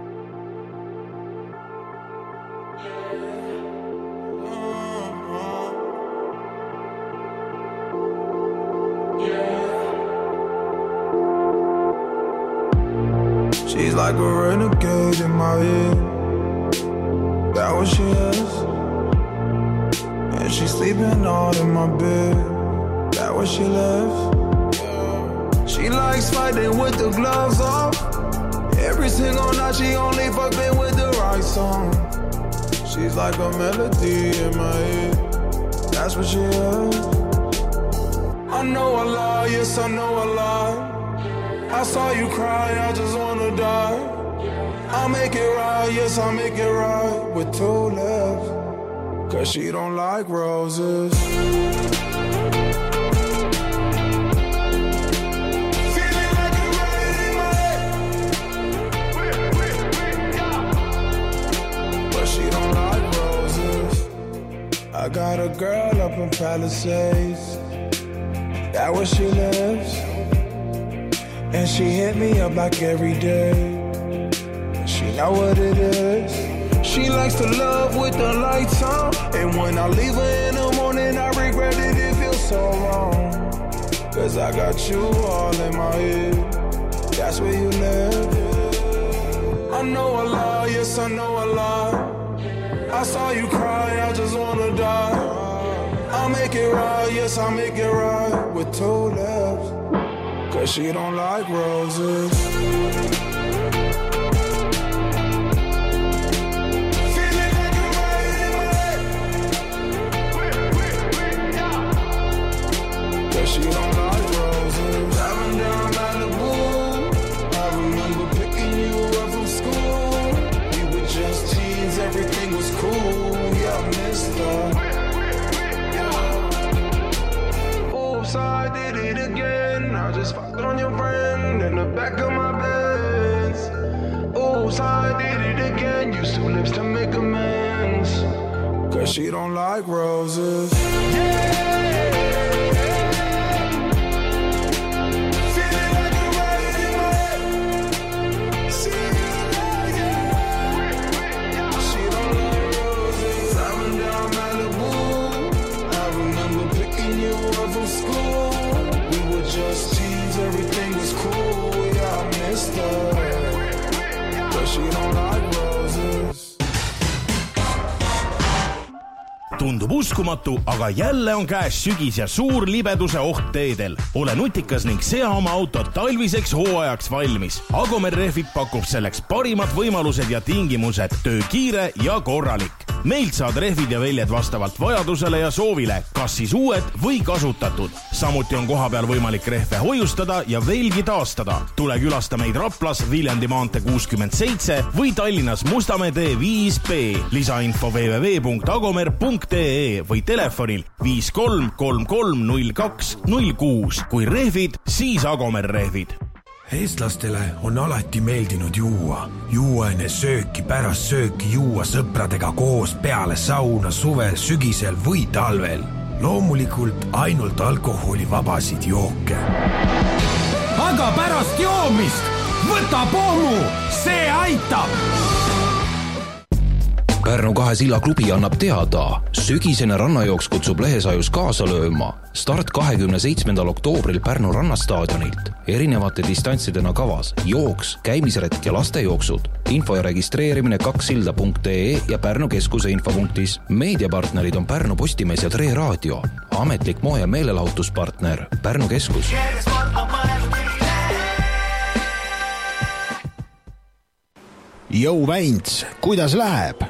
She's like a renegade in my head. That what she is. sleeping all in my bed. That what she left? She likes fighting with the gloves off. Every single night she only fucking with the right song. She's like a melody in my head. That's what she is. I know a lie, yes I know a lie. I saw you cry, I just wanna die. I'll make it right, yes I'll make it right with two lips. Cause she don't like roses. Feeling like a riot in my head. But she don't like roses. I got a girl up in Palisades. That where she lives. And she hit me up like every day. She know what it is. She likes to love with the lights on. And when I leave her in the morning, I regret it, it feels so wrong. Cause I got you all in my head. That's where you live. I know a lie, yes I know a lie. I saw you cry, I just wanna die. I'll make it right, yes I'll make it right with two lips. Cause she don't like roses. Feeling like a riot in my head. Cause she don't like roses. Driving down Malibu, I remember picking you up from school. We were just teens, everything was cool. Yeah, mister. Oops, I did it again. I just fucked on your friend in the back of my Benz. Oops, I did it again. Used two lips to make amends. Cause she don't like roses. Feeling like a riot in my head. She don't like roses. Driving down Malibu, I remember picking you up from school. We were just teens, everything was cool. Yeah, I missed her. But she don't like roses. Tundub uskumatu, aga jälle on käes sügis ja suur libeduse oht teedel. Ole nutikas ning sea oma autot talviseks hooajaks valmis. Agomer Rehvid pakub selleks parimad võimalused ja tingimused, töö kiire ja korralik. Meilt saad rehvid ja väljed vastavalt vajadusele ja soovile, kas siis uued või kasutatud. Samuti on kohapeal võimalik rehve hoiustada ja velgi taastada. Tule külasta meid Raplas Viljandi maantee 67 või Tallinnas Mustamäe tee 5B. Lisainfo www.agomer.ee või telefonil 53330206. Kui rehvid, siis Agomer Rehvid. Eestlastele on alati meeldinud juua. Juua enne sööki, pärast sööki juua sõpradega koos peale sauna suvel, sügisel või talvel. Loomulikult ainult alkoholivabasid jooke. Aga pärast joomist võta pommu, see aitab! Pärnu 2 silla klubi annab teada. Sügisene rannajooks kutsub Lehesajus kaasa lööma. Start 27. oktoobril Pärnu rannastaadionilt. Erinevate distantsidena kavas jooks, käimisretk ja lastejooksud. Info ja registreerimine 2silda.ee ja Pärnu keskuse infopunktis. Meediapartnerid on Pärnu Postimees ja Tre Raadio. Ametlik moe- ja meelelahutuspartner Pärnu keskus. Jou Väints, kuidas läheb?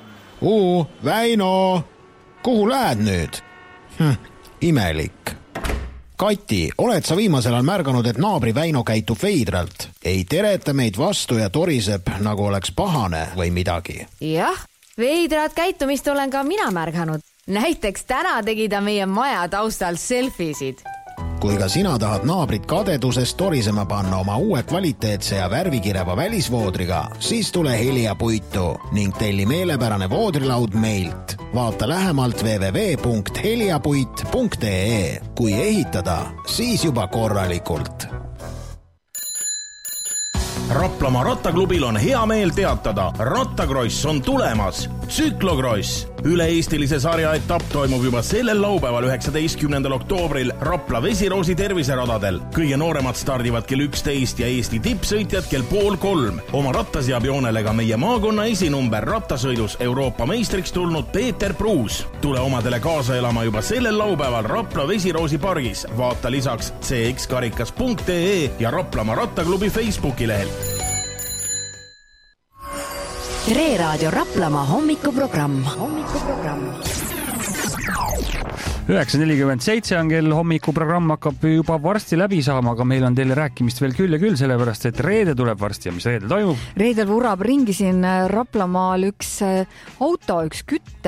Väino, kuhu lähed nüüd? Imelik. Kati, oled sa viimasel ajal märganud, et naabri Väino käitub veidralt? Ei tereta meid vastu ja toriseb, nagu oleks pahane või midagi. Jah, veidrat käitumist olen ka mina märganud. Näiteks täna tegi ta meie maja taustal selfisid. Kui ka sina tahad naabrit kadedusest torisema panna oma uue kvaliteetse ja värvikireva välisvoodriga, siis tule Helia Puitu ning telli meelepärane voodrilaud meilt. Vaata lähemalt www.heliapuit.ee. Kui ehitada, siis juba korralikult. Raplamaa rattaklubil on hea meel teatada. Rattakross on tulemas. Tsüklokross. Üle-eestilise sarja etapp toimub juba sellel laupäeval 19. oktoobril Rapla Vesiroosi terviseradadel. Kõige nooremad stardivad kell 11 ja Eesti tippsõitjad kell 2:30. Oma rattas jääb joonele ka meie maakonna esinumber rattasõidus Euroopa meistriks tulnud Peeter Pruus. Tule omadele kaasa elama juba sellel laupäeval Rapla Vesiroosi pargis. Vaata lisaks cxkarikas.ee ja Raplamaa rattaklubi Facebooki lehel. Tre Raadio Raplamaa hommikuprogramm. 9:47 on kell, hommikuprogramm hakkab juba varsti läbi saama, aga meil on teile rääkimist veel küll ja küll, sellepärast et reede tuleb varsti ja mis reedel toimub? Reedel vurrab ringi siin Raplamaal üks auto, üks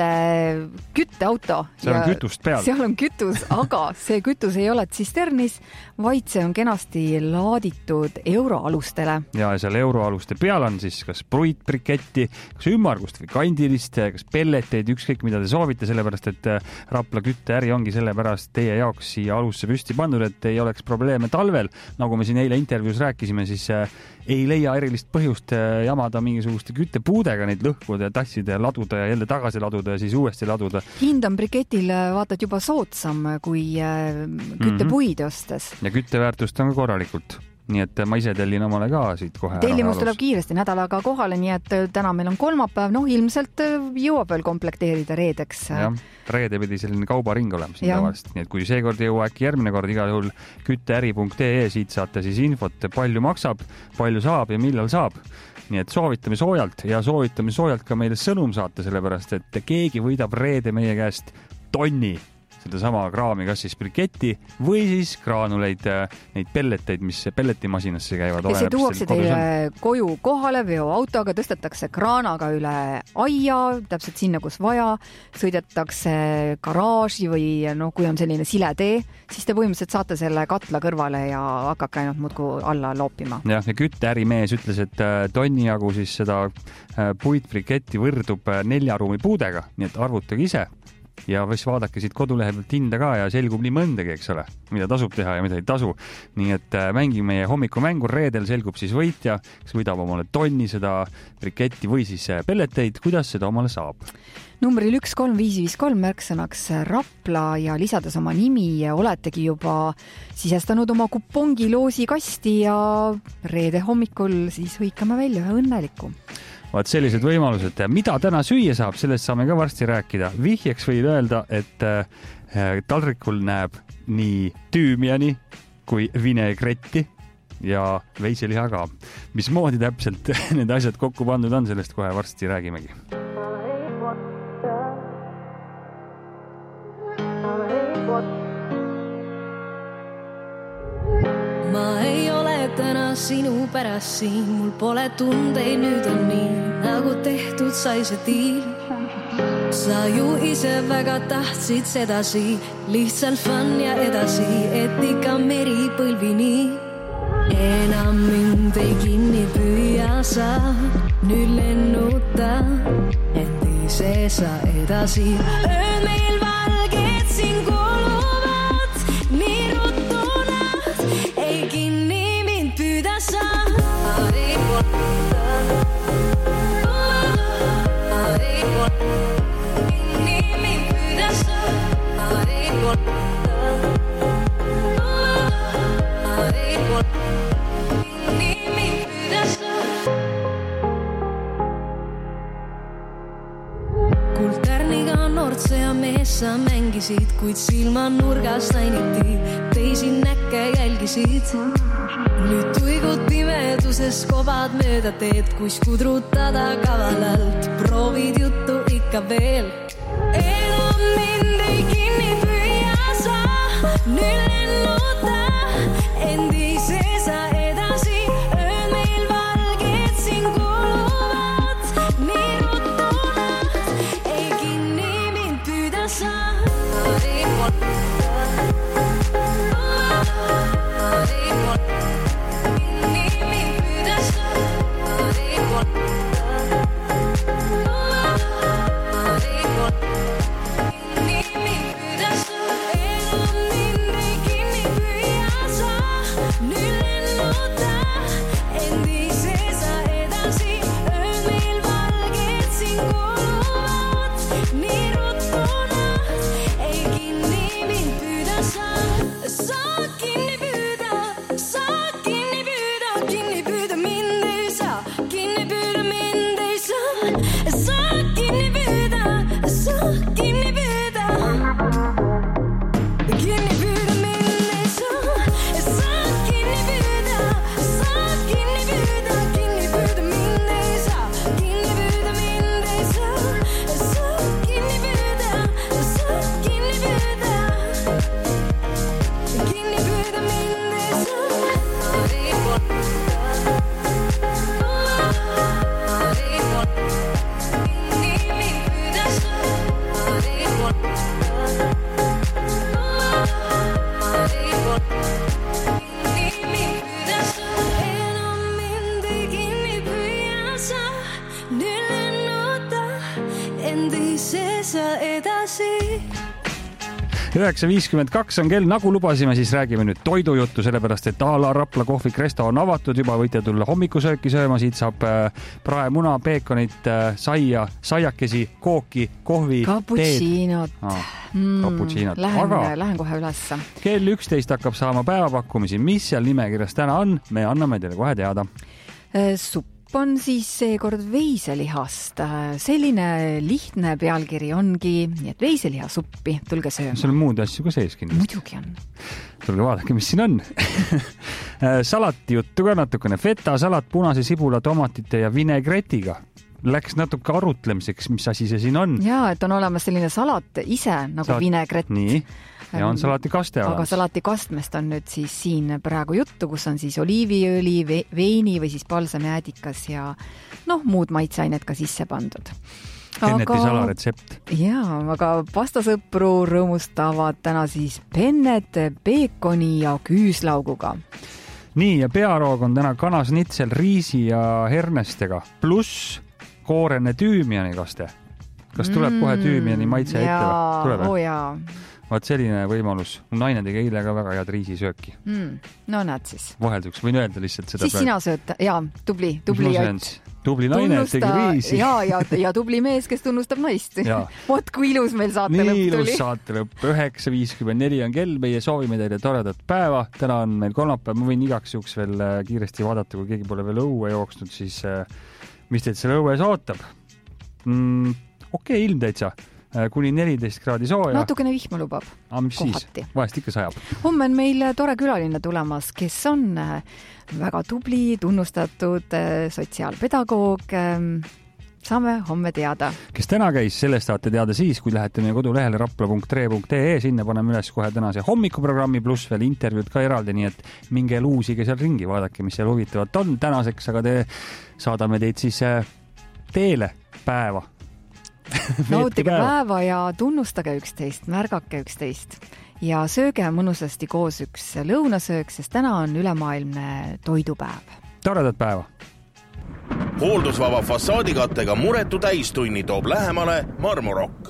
kütteauto. Seal on kütust peal. Seal on kütus, aga see kütus ei ole tsisternis, vaid see on kenasti laaditud euroalustele. Ja seal euroaluste peal on siis kas pruitbriketti, kas ümmargust või kandilist, kas pelleteid, ükskõik mida te soovite, sellepärast et Rapla kütteäri ongi sellepärast teie jaoks siia alusse püsti pandud, et ei oleks probleeme talvel. Nagu me siin eile intervjuus rääkisime, siis ei leia erilist põhjust jamada mingisuguste küttepuudega neid lõhkuda ja tassida ja laduda ja jälle tagasi laduda ja siis uuesti laduda. Hind on briketil vaatad juba soodsam kui küttepuid ostes. Ja kütteväärtust on ka korralikult. Nii et ma ise tellin omale ka siit kohe. Tellimus tuleb kiiresti nädalaga kohale, nii et täna meil on kolmapäev, ilmselt jõuab veel komplekteerida reedeks. Ja, reede pidi selline kaubaring olema siin tavaliselt, nii et kui seekord jõua äkki järgmine kord igal juhul kütteäri.ee, siit saate siis infot, palju maksab, palju saab ja millal saab. Nii et soovitame soojalt ja soovitame soojalt ka meile sõnum saata, sellepärast et keegi võidab reede meie käest tonni seda sama kraami, kas siis briketti või siis graanuleid, neid pelleteid, mis pelletimasinasse käivad. Ja see tuuakse teile koju kohale, veoautoga, tõstetakse kraanaga üle aia, täpselt sinna, kus vaja, sõidetakse garaaži või kui on selline siletee, siis te põhimõtteliselt saate selle katla kõrvale ja hakake ainult muudku alla loopima. Ja kütteärimees ütles, et tonni jagu siis seda puitbriketti võrdub 4 ruumi puudega, nii et arvutage ise. Ja võis vaadake siit kodulehe pealt hinda ka ja selgub nii mõndagi, eks ole, mida tasub teha ja mida ei tasu. Nii et mängime meie hommikumängur, reedel selgub siis võitja, kes võidab omale tonni seda briketti või siis pelleteid, kuidas seda omale saab. Numbril 13553 märksõnaks Rapla ja lisades oma nimi oletegi juba sisestanud oma kupongiloosi kasti ja reede hommikul siis hõikame välja ühe õnneliku. Vaat sellised võimalused, mida täna süüa saab, sellest saame ka varsti rääkida. Vihjeks võid öelda, et taldrikul näeb nii tüümiani kui vinegretti ja veiseliha ka. Mismoodi täpselt need asjad kokku pandud on, sellest kohe varsti räägimegi. Ma ei ole täna sinu pärast siin, mul pole tundeid, nüüd on nii, nagu tehtud sai see diil. Sa ju ise väga tahtsid sedasi, lihtsalt fun ja edasi, et ikka meri põlvini. Enam mind ei kinni püüa sa, nüüd lennuta, et ise sa edasi. Öö meil valged siin kuluvad, nii rutunad, ei kinni mind püüda sa. Kultärniga Nordse ja mees sa mängisid, kuid silma nurgas ainiti, teisi näkke jälgisid. Nüüd tuigud pimeduses kobad mööda teed, kus kudrutada kavalalt, proovid juttu ikka veel. Enam mind ei kinni püüa sa, nüüd lennuta, endise sa edasi. Öö meil valged siin kuluvad, nii rutunad, ei kinni mind püüda sa. endises ja edasi. 9.52 on kell, nagu lubasime, siis räägime nüüd toidujuttu, sellepärast et A.La. Rapla kohvik Resto on avatud, juba võite tulla hommikusööki sööma, siit saab praemuna, peekonit, saia, saiakesi, kooki, kohvi, Cappuccinot. Cappuccinot. Lähen kohe ülesse. Kell 11 hakkab saama päevapakkumisi, mis seal nimekirjas täna on, me anname teile kohe teada. Supp on siis seekord veiselihast. Selline lihtne pealkiri ongi, nii et veiselihasuppi, tulge sööma. Seal on muud asju ka sees kindlasti. Muidugi on. Tulge vaadake, mis siin on. Salati juttu ka natukene. Feta salat punase sibula, tomatite ja vinegretiga. Läks natuke arutlemiseks, mis asi see siin on. Jaa, et on olemas selline salat ise nagu vinegret. Nii. Ja on salati kaste aga salati kastmest on nüüd siis siin praegu juttu, kus on siis oliiviõli, veini või siis palsamjäädikas ja muud maitseained ka sisse pandud. Penneti salaretsept. Jaa, aga pastasõpru rõõmustavad täna siis pennet, peekoni ja küüslauguga. Nii, ja pearoog on täna kanasnitsel riisi ja hernestega, pluss koorene tüümiani kaste. Kas tuleb kohe tüümiani maitse ette või? Tuleb? Jaa. Vaat selline võimalus. Mu naine tegi eile ka väga head riisisööki. No näed siis. Vahelduks, võin öelda lihtsalt seda. Siis sina sööd, jaa, tubli jott. Tubli naine, tegi riisi. Ja tubli mees, kes tunnustab naist. Vot kui ilus meil saatelõpp tuli. Nii ilus saatelõpp. 9.54 on kell, meie soovime teile toredat päeva. Täna on meil kolmapäev, ma võin igaks juhuks veel kiiresti vaadata, kui keegi pole veel õue jooksnud, siis mis teid selle õues ootab? Okei, ilm täitsa. Kuni 14 kraadi sooja. Natukene vihma lubab. Mis siis? Vahest ikka sajab. Homme on meil tore külaline tulemas, kes on väga tubli, tunnustatud sotsiaalpedagoog. Saame homme teada. Kes täna käis, sellest saate teada siis, kui lähete meie kodulehele rapla.re.ee, sinna paneme üles kohe tänase hommikuprogrammi, pluss veel intervjuud ka eraldi, nii et minge luusige seal ringi, vaadake, mis seal huvitavat on tänaseks, aga saadame teid siis teele päeva. Nautige päeva ja tunnustage üksteist, märgake üksteist ja sööge mõnusasti koos üks lõunasöök, sest täna on ülemaailmne toidupäev. Toredat päeva! Hooldusvaba fassaadikattega muretu täistunni toob lähemale Marmorok.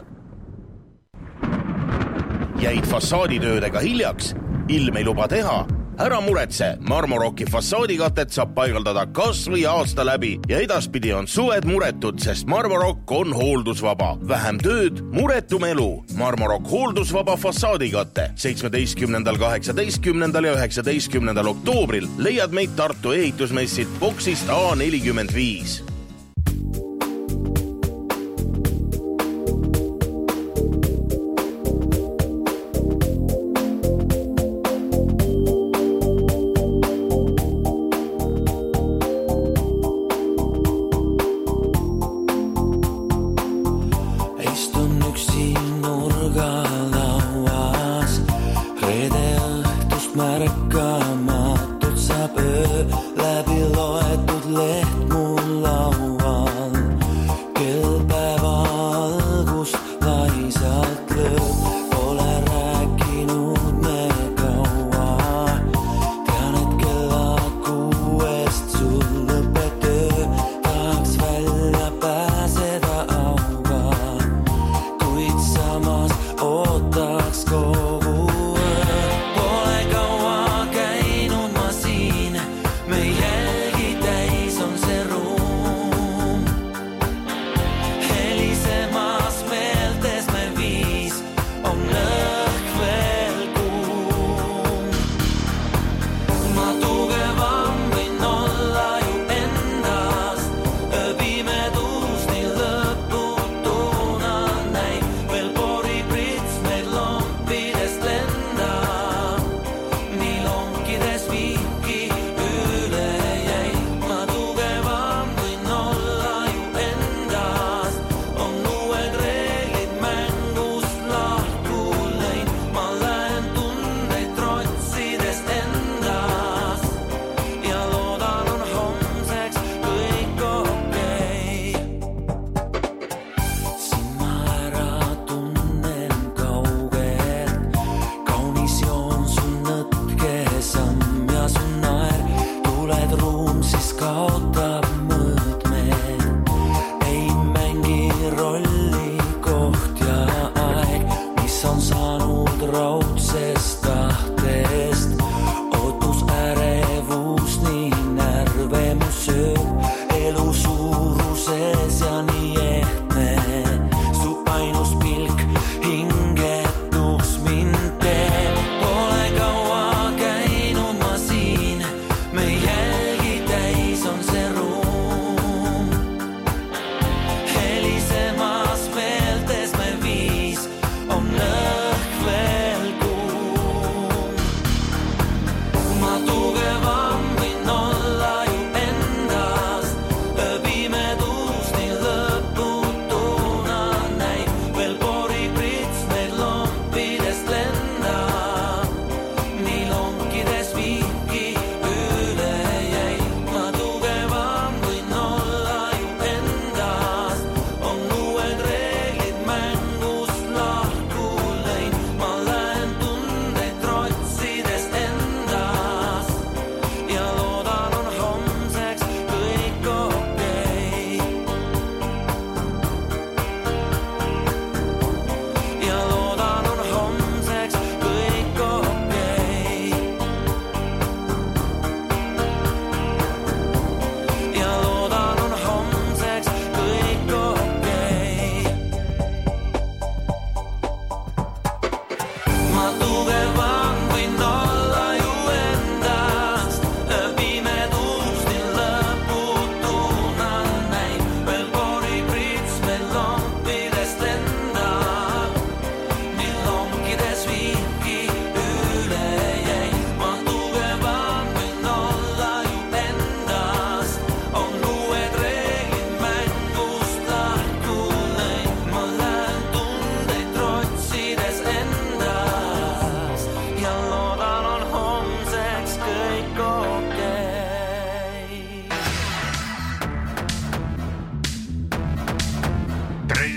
Jäid fassaaditöödega hiljaks? Ilm ei luba teha? Ära muretse, Marmoroki fassaadikatet saab paigaldada kas või aasta läbi ja edaspidi on suved muretud, sest Marmorok on hooldusvaba. Vähem tööd, muretum elu. Marmorok hooldusvaba fassaadikate 17., 18. ja 19. oktoobril leiad meid Tartu ehitusmessid boksist A45. Märkamatult saab öö läbi loetud leht mul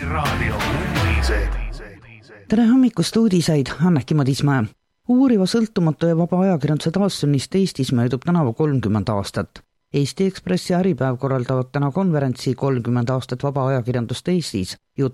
Raadio uudised. Tere hommikust uudiseid, Anneki Madismäe. Uuriva sõltumatu ja vaba ajakirjanduse taassünnist Eestis möödub tänavu 30 aastat. Eesti Ekspress ja Äripäev korraldavad täna konverentsi 30 aastat vaba ajakirjandust Eestis. Jutt